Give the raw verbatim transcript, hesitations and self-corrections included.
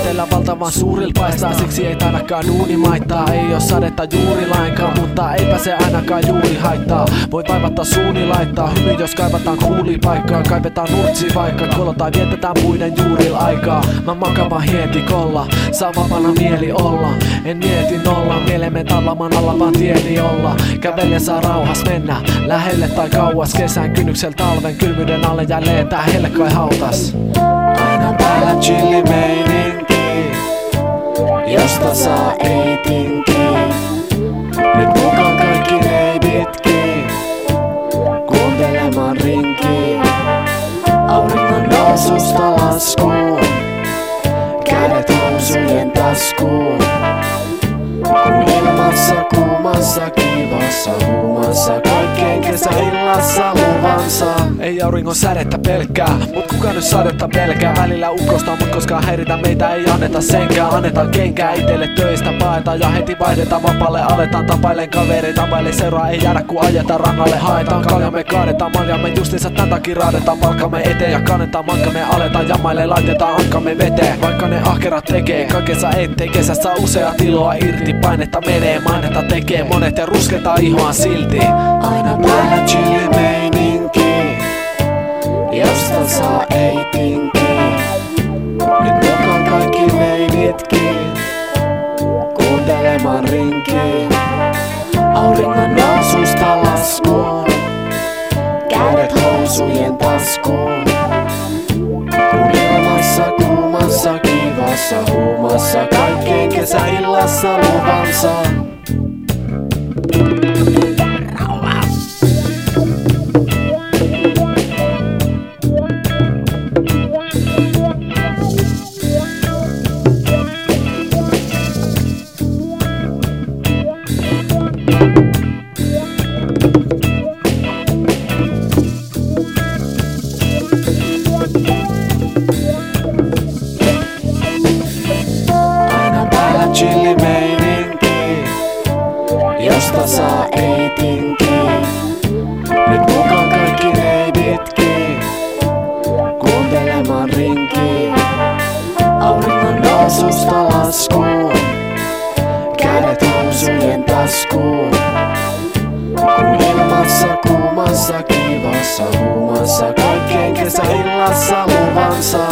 Etelä valtavan suuril paistaa, siksi ei ainakaan duuni maittaa. Ei oo sadetta juuri lainkaan, mutta eipä se ainakaan juuri haittaa. Voi vaivata suuni laittaa, hymy jos kaivataan kuulipaikkaa. Kaivetaan nurtsi vaikka kolo tai vietetään puiden juuril aikaa. Mä makava hietikolla, saa vapana mieli olla. En mieti nolla, mielemme tallaman alla vaan tieni olla. Kävelle saa rauhas mennä, lähelle tai kauas. Kesän kynnyksel talven kylmyyden alle jälleen tää helkkai hautas. Aina täällä chilli meininki, josta saa ei tinki. Nyt mukaan kaikki neiditkin, kuuntelemaan rinkiin. Auringon noususta laskuun, kädet housujen taskuun. Kun ilmassa kuumassa kivassa huumassa kaikkeen kesäillassa luvansa. Ei auringon sädettä pelkkää, mut kuka nyt sadetta pelkää? Välillä ukostaa, mut koskaan häiritä meitä ei anneta senkään. Annetaan kenkää itelle töistä paetaan ja heti vaihdetaan vapaalle. Aletaan tapailen kavereita, vaille seuraa ei jäädä kun ajetaan rannalle. Haetaan kaljamme, kaadetaan maljamme, justiinsa tän takia raadetaan palkamme eteen. Ja kannetaan matkamme, aletaan jamaille, laitetaan ankamme veteen. Vaikka ne ahkerat tekee, kaikessa ettei kesässä useat iloa irti. Painetta menee, mainetta tekee monet ja rusketaan ihoa silti. Aina päällä chilli meininki, josta saa ei tinki. Nyt mukaan kaikki neiditkin, kuuntelemaan rinkiin. Auringon noususta laskuun, kädet housujen taskuun. Kun ilmassa kuumassa kivassa huumassa kaikkeen kesäillassa luvansa. Chilli meininki, josta saa ei tinki. Nyt mukaan kaikki neiditkin, kuuntelemaan rinkiin. Auringon noususta laskuun, kädet housujen taskuun. Kun ilmassa kuumassa kivassa huumassa kaikkeen kesäillassa luvansa.